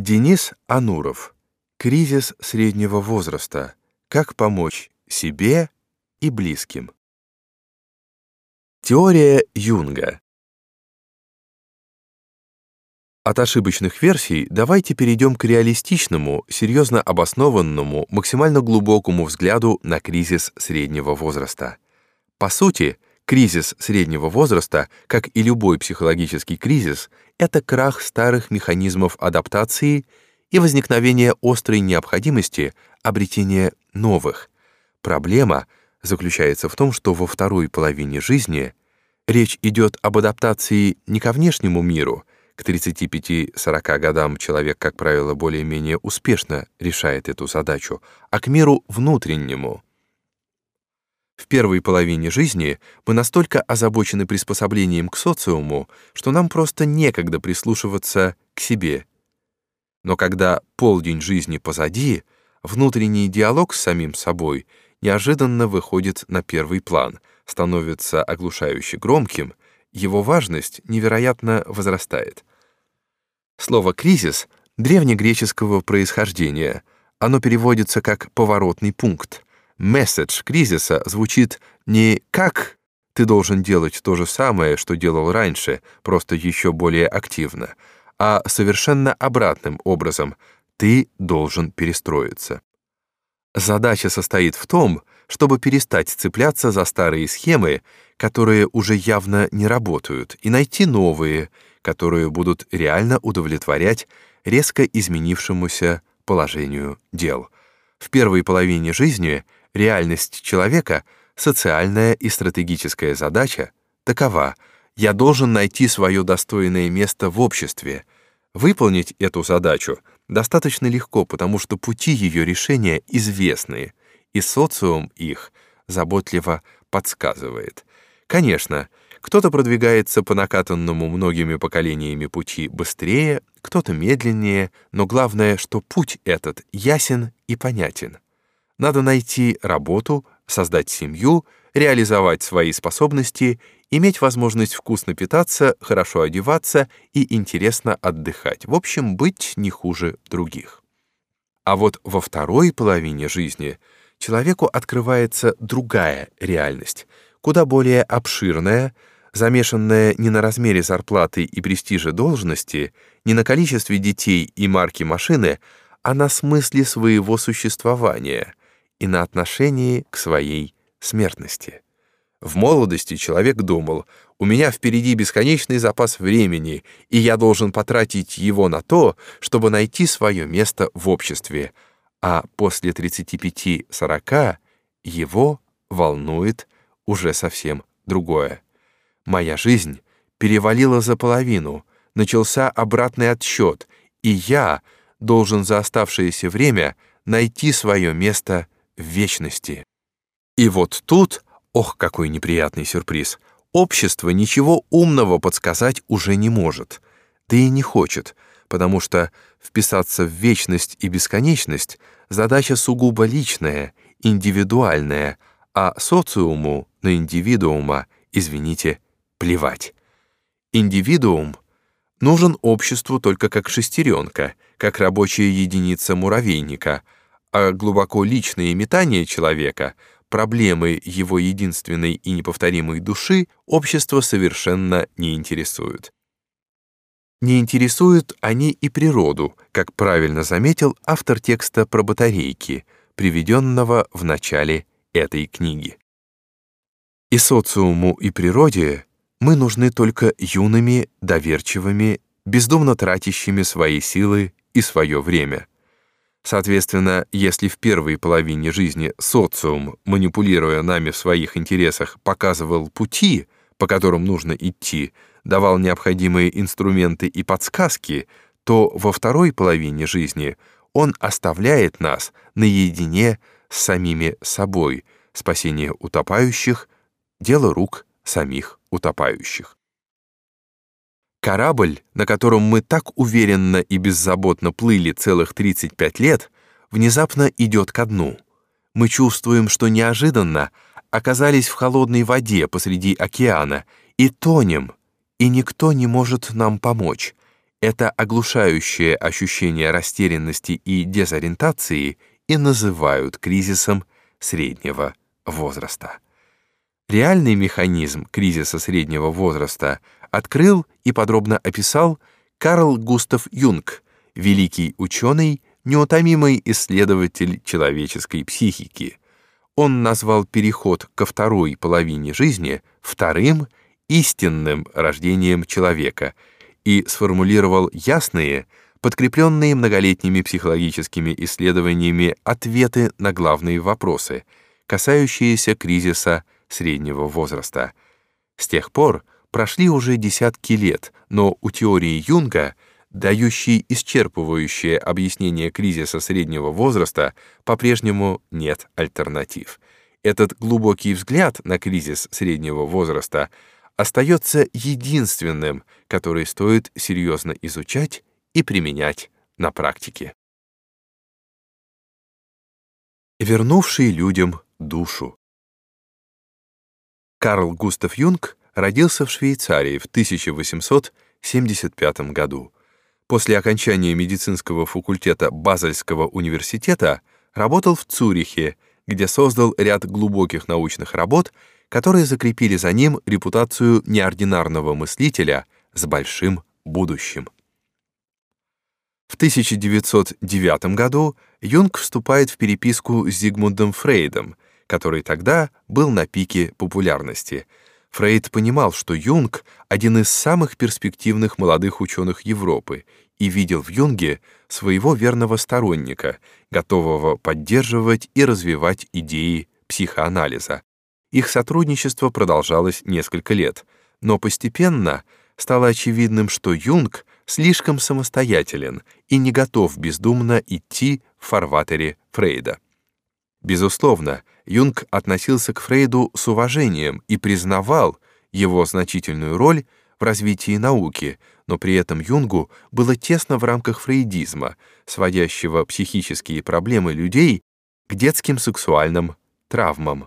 Денис Ануров. Кризис среднего возраста. Как помочь себе и близким. Теория Юнга. От ошибочных версий давайте перейдем к реалистичному, серьезно обоснованному, максимально глубокому взгляду на кризис среднего возраста. По сути, кризис среднего возраста, как и любой психологический кризис, это крах старых механизмов адаптации и возникновение острой необходимости обретения новых. Проблема заключается в том, что во второй половине жизни речь идет об адаптации не ко внешнему миру. К 35-40 годам человек, как правило, более-менее успешно решает эту задачу, а к миру внутреннему. В первой половине жизни мы настолько озабочены приспособлением к социуму, что нам просто некогда прислушиваться к себе. Но когда полдень жизни позади, внутренний диалог с самим собой неожиданно выходит на первый план, становится оглушающе громким, его важность невероятно возрастает. Слово «кризис» древнегреческого происхождения. Оно переводится как «поворотный пункт». Месседж кризиса звучит не как «ты должен делать то же самое, что делал раньше, просто еще более активно», а совершенно обратным образом «ты должен перестроиться». Задача состоит в том, чтобы перестать цепляться за старые схемы, которые уже явно не работают, и найти новые, которые будут реально удовлетворять резко изменившемуся положению дел. В первой половине жизни реальность человека, социальная и стратегическая задача такова: я должен найти свое достойное место в обществе. Выполнить эту задачу достаточно легко, потому что пути ее решения известны, и социум их заботливо подсказывает. Конечно, кто-то продвигается по накатанному многими поколениями пути быстрее, кто-то медленнее, но главное, что путь этот ясен и понятен. Надо найти работу, создать семью, реализовать свои способности, иметь возможность вкусно питаться, хорошо одеваться и интересно отдыхать. В общем, быть не хуже других. А вот во второй половине жизни человеку открывается другая реальность, куда более обширная, замешанная не на размере зарплаты и престиже должности, не на количестве детей и марки машины, а на смысле своего существования и на отношении к своей смертности. В молодости человек думал: у меня впереди бесконечный запас времени, и я должен потратить его на то, чтобы найти свое место в обществе, а после 35-40 его волнует уже совсем другое. Моя жизнь перевалила за половину, начался обратный отсчет, и я должен за оставшееся время найти свое место в вечности. И вот тут, ох, какой неприятный сюрприз, общество ничего умного подсказать уже не может, да и не хочет, потому что вписаться в вечность и бесконечность — задача сугубо личная, индивидуальная, а социуму на индивидуума, извините, плевать. Индивидуум нужен обществу только как шестеренка, как рабочая единица муравейника, а глубоко личные метания человека, проблемы его единственной и неповторимой души, общество совершенно не интересуют. Не интересуют они и природу, как правильно заметил автор текста про батарейки, приведенного в начале этой книги. И социуму, и природе мы нужны только юными, доверчивыми, бездумно тратящими свои силы и свое время. Соответственно, если в первой половине жизни социум, манипулируя нами в своих интересах, показывал пути, по которым нужно идти, давал необходимые инструменты и подсказки, то во второй половине жизни он оставляет нас наедине с самими собой. Спасение утопающих — дело рук самих утопающих. Корабль, на котором мы так уверенно и беззаботно плыли целых 35 лет, внезапно идет ко дну. Мы чувствуем, что неожиданно оказались в холодной воде посреди океана и тонем, и никто не может нам помочь. Это оглушающее ощущение растерянности и дезориентации и называют кризисом среднего возраста. Реальный механизм кризиса среднего возраста открыл и подробно описал Карл Густав Юнг, великий ученый, неутомимый исследователь человеческой психики. Он назвал переход ко второй половине жизни вторым истинным рождением человека и сформулировал ясные, подкрепленные многолетними психологическими исследованиями ответы на главные вопросы, касающиеся кризиса среднего возраста. С тех пор прошли уже десятки лет, но у теории Юнга, дающей исчерпывающее объяснение кризиса среднего возраста, по-прежнему нет альтернатив. Этот глубокий взгляд на кризис среднего возраста остается единственным, который стоит серьезно изучать и применять на практике. Вернувший людям душу. Карл Густав Юнг родился в Швейцарии в 1875 году. После окончания медицинского факультета Базельского университета работал в Цюрихе, где создал ряд глубоких научных работ, которые закрепили за ним репутацию неординарного мыслителя с большим будущим. В 1909 году Юнг вступает в переписку с Зигмундом Фрейдом, который тогда был на пике популярности. Фрейд понимал, что Юнг — один из самых перспективных молодых ученых Европы и видел в Юнге своего верного сторонника, готового поддерживать и развивать идеи психоанализа. Их сотрудничество продолжалось несколько лет, но постепенно стало очевидным, что Юнг слишком самостоятелен и не готов бездумно идти в фарватере Фрейда. Безусловно, Юнг относился к Фрейду с уважением и признавал его значительную роль в развитии науки, но при этом Юнгу было тесно в рамках фрейдизма, сводящего психические проблемы людей к детским сексуальным травмам.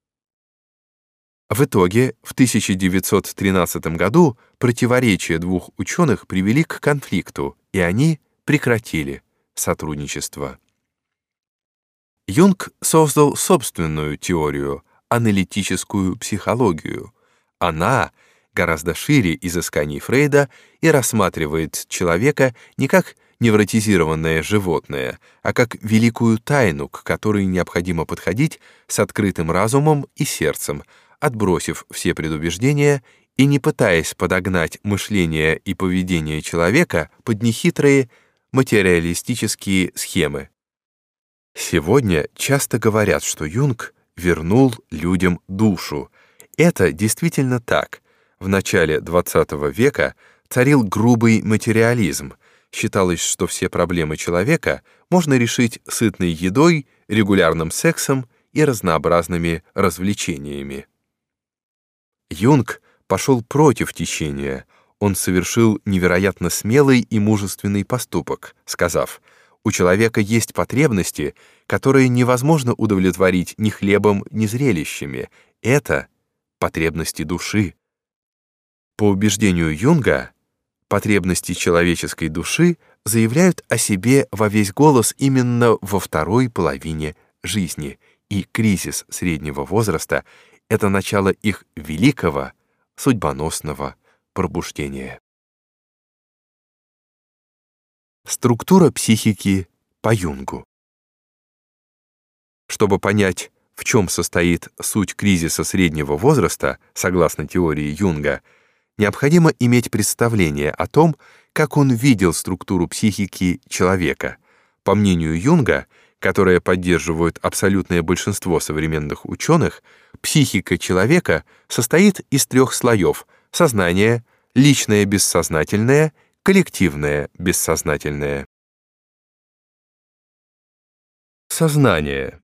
В итоге, в 1913 году противоречия двух ученых привели к конфликту, и они прекратили сотрудничество. Юнг создал собственную теорию, аналитическую психологию. Она гораздо шире изысканий Фрейда и рассматривает человека не как невротизированное животное, а как великую тайну, к которой необходимо подходить с открытым разумом и сердцем, отбросив все предубеждения и не пытаясь подогнать мышление и поведение человека под нехитрые материалистические схемы. Сегодня часто говорят, что Юнг вернул людям душу. Это действительно так. В начале XX века царил грубый материализм. Считалось, что все проблемы человека можно решить сытной едой, регулярным сексом и разнообразными развлечениями. Юнг пошел против течения. Он совершил невероятно смелый и мужественный поступок, сказав: «У человека есть потребности, которые невозможно удовлетворить ни хлебом, ни зрелищами. Это потребности души». По убеждению Юнга, потребности человеческой души заявляют о себе во весь голос именно во второй половине жизни, и кризис среднего возраста — это начало их великого, судьбоносного пробуждения. Структура психики по Юнгу. Чтобы понять, в чем состоит суть кризиса среднего возраста, согласно теории Юнга, необходимо иметь представление о том, как он видел структуру психики человека. По мнению Юнга, которое поддерживает абсолютное большинство современных ученых, психика человека состоит из трех слоев: сознание, личное бессознательное, коллективное бессознательное. Сознание.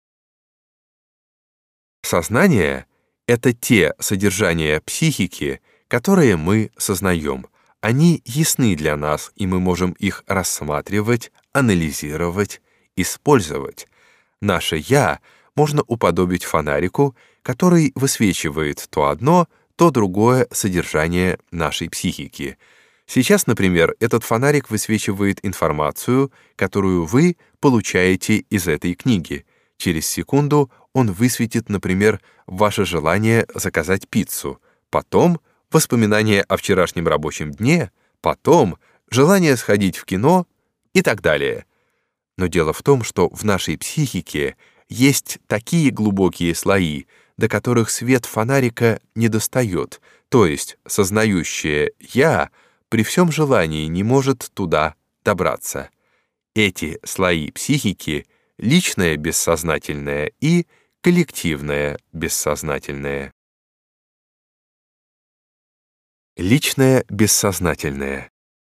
Сознание — это те содержания психики, которые мы сознаем. Они ясны для нас, и мы можем их рассматривать, анализировать, использовать. Наше «я» можно уподобить фонарику, который высвечивает то одно, то другое содержание нашей психики. Сейчас, например, этот фонарик высвечивает информацию, которую вы получаете из этой книги. Через секунду он высветит, например, ваше желание заказать пиццу, потом воспоминания о вчерашнем рабочем дне, потом желание сходить в кино и так далее. Но дело в том, что в нашей психике есть такие глубокие слои, до которых свет фонарика не достает, то есть сознающее «я» при всем желании не может туда добраться. Эти слои психики — личное бессознательное и коллективное бессознательное. Личное бессознательное.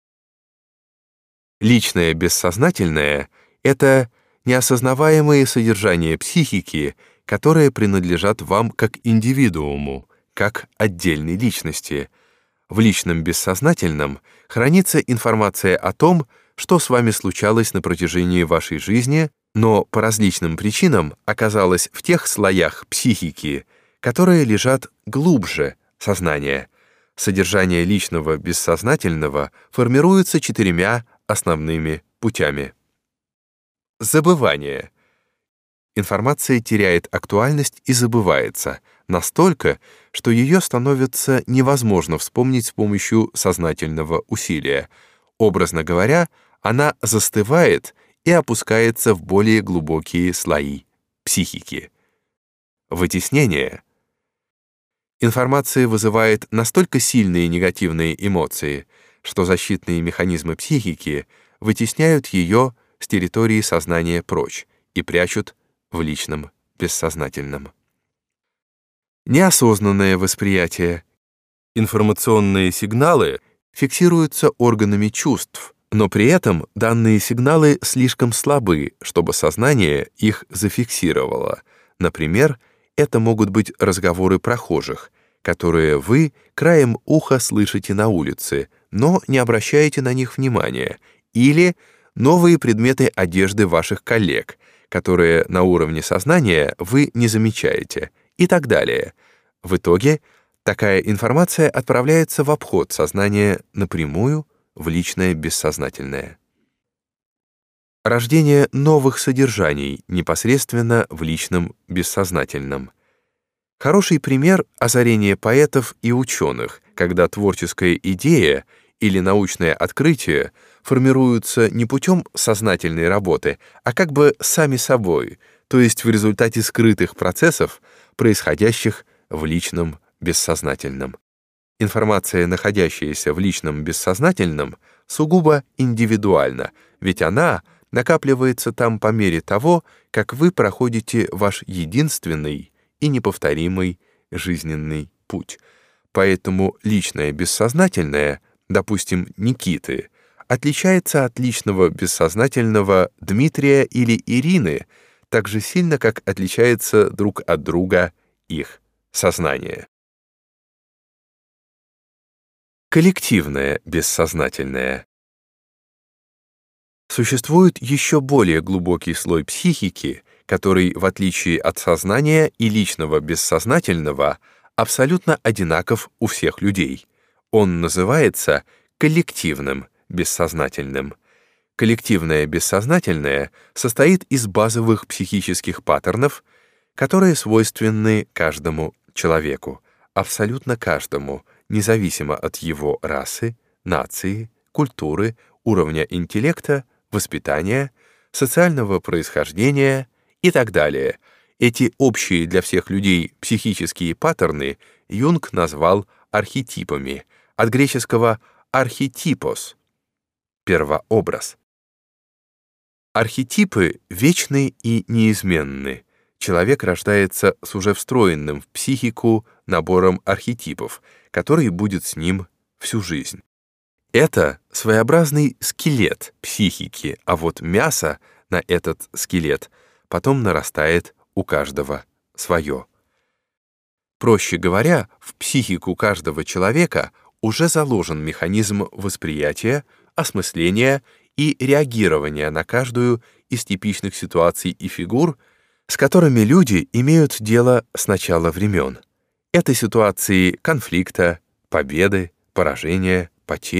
Личное бессознательное — это неосознаваемые содержания психики, которые принадлежат вам как индивидууму, как отдельной личности. В личном бессознательном хранится информация о том, что с вами случалось на протяжении вашей жизни, но по различным причинам оказалось в тех слоях психики, которые лежат глубже сознания. Содержание личного бессознательного формируется 4 основными путями. Забывание. Информация теряет актуальность и забывается настолько, что ее становится невозможно вспомнить с помощью сознательного усилия. Образно говоря, она застывает и опускается в более глубокие слои психики. Вытеснение. Информация вызывает настолько сильные негативные эмоции, что защитные механизмы психики вытесняют ее с территории сознания прочь и прячут в личном бессознательном. Неосознанное восприятие. Информационные сигналы фиксируются органами чувств, но при этом данные сигналы слишком слабы, чтобы сознание их зафиксировало. Например, это могут быть разговоры прохожих, которые вы краем уха слышите на улице, но не обращаете на них внимания, или новые предметы одежды ваших коллег, которые на уровне сознания вы не замечаете, и так далее. В итоге такая информация отправляется в обход сознания напрямую в личное бессознательное. Рождение новых содержаний непосредственно в личном бессознательном. Хороший пример — озарение поэтов и ученых, когда творческая идея или научное открытие формируются не путем сознательной работы, а как бы сами собой, то есть в результате скрытых процессов, происходящих в личном бессознательном. Информация, находящаяся в личном бессознательном, сугубо индивидуальна, ведь она накапливается там по мере того, как вы проходите ваш единственный и неповторимый жизненный путь. Поэтому личное бессознательное, допустим, Никиты, отличается от личного бессознательного Дмитрия или Ирины так же сильно, как отличается друг от друга их сознание. Коллективное бессознательное. Существует еще более глубокий слой психики, который, в отличие от сознания и личного бессознательного, абсолютно одинаков у всех людей. Он называется коллективным бессознательным. Коллективное бессознательное состоит из базовых психических паттернов, которые свойственны каждому человеку, абсолютно каждому, независимо от его расы, нации, культуры, уровня интеллекта, воспитания, социального происхождения и так далее. Эти общие для всех людей психические паттерны Юнг назвал архетипами, от греческого «архетипос» — первообраз. Архетипы вечны и неизменны. Человек рождается с уже встроенным в психику набором архетипов, который будет с ним всю жизнь. Это своеобразный скелет психики, а вот мясо на этот скелет потом нарастает у каждого свое. Проще говоря, в психику каждого человека уже заложен механизм восприятия, осмысления и реагирования на каждую из типичных ситуаций и фигур, с которыми люди имеют дело с начала времен. Это ситуации конфликта, победы, поражения, потери,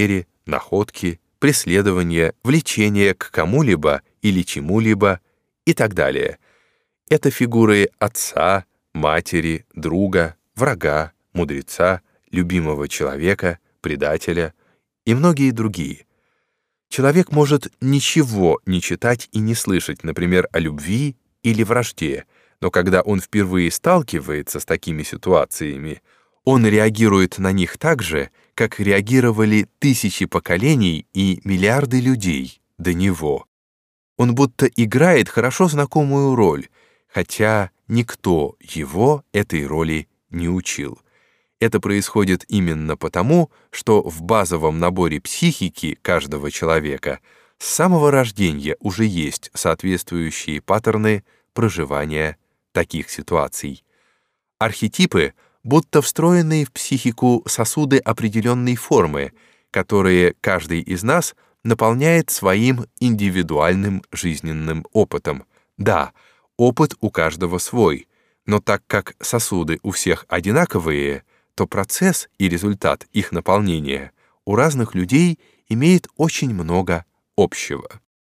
находки, преследования, влечения к кому-либо или чему-либо и так далее. Это фигуры отца, матери, друга, врага, мудреца, любимого человека, предателя и многие другие. Человек может ничего не читать и не слышать, например, о любви или вражде, но когда он впервые сталкивается с такими ситуациями, он реагирует на них так же, как реагировали тысячи поколений и миллиарды людей до него. Он будто играет хорошо знакомую роль, хотя никто его этой роли не учил. Это происходит именно потому, что в базовом наборе психики каждого человека с самого рождения уже есть соответствующие паттерны проживания таких ситуаций. Архетипы будто встроенные в психику сосуды определенной формы, которые каждый из нас наполняет своим индивидуальным жизненным опытом. Да, опыт у каждого свой, но так как сосуды у всех одинаковые, то процесс и результат их наполнения у разных людей имеет очень много общего.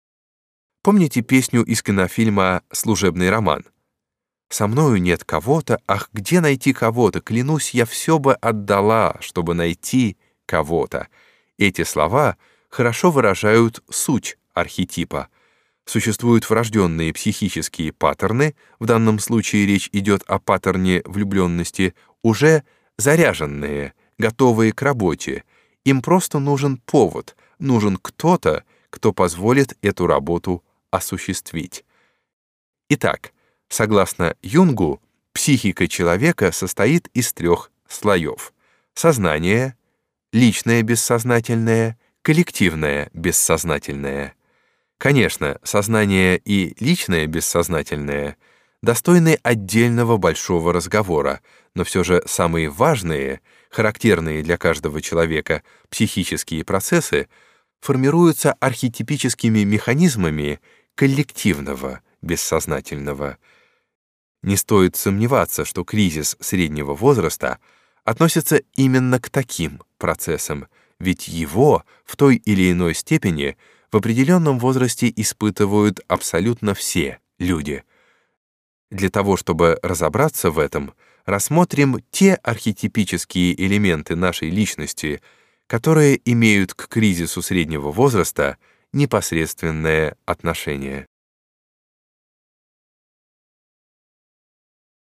Помните песню из кинофильма «Служебный роман»? «Со мною нет кого-то, ах, где найти кого-то? Клянусь, я все бы отдала, чтобы найти кого-то». Эти слова хорошо выражают суть архетипа. Существуют врожденные психические паттерны, в данном случае речь идет о паттерне влюбленности, уже заряженные, готовые к работе. Им просто нужен повод, нужен кто-то, кто позволит эту работу осуществить. Итак, согласно Юнгу, психика человека состоит из 3 слоев: сознание, личное бессознательное, коллективное бессознательное. Конечно, сознание и личное бессознательное достойны отдельного большого разговора, но все же самые важные, характерные для каждого человека психические процессы формируются архетипическими механизмами коллективного бессознательного. Не стоит сомневаться, что кризис среднего возраста относится именно к таким процессам, ведь его в той или иной степени в определенном возрасте испытывают абсолютно все люди. Для того, чтобы разобраться в этом, рассмотрим те архетипические элементы нашей личности, которые имеют к кризису среднего возраста непосредственное отношение.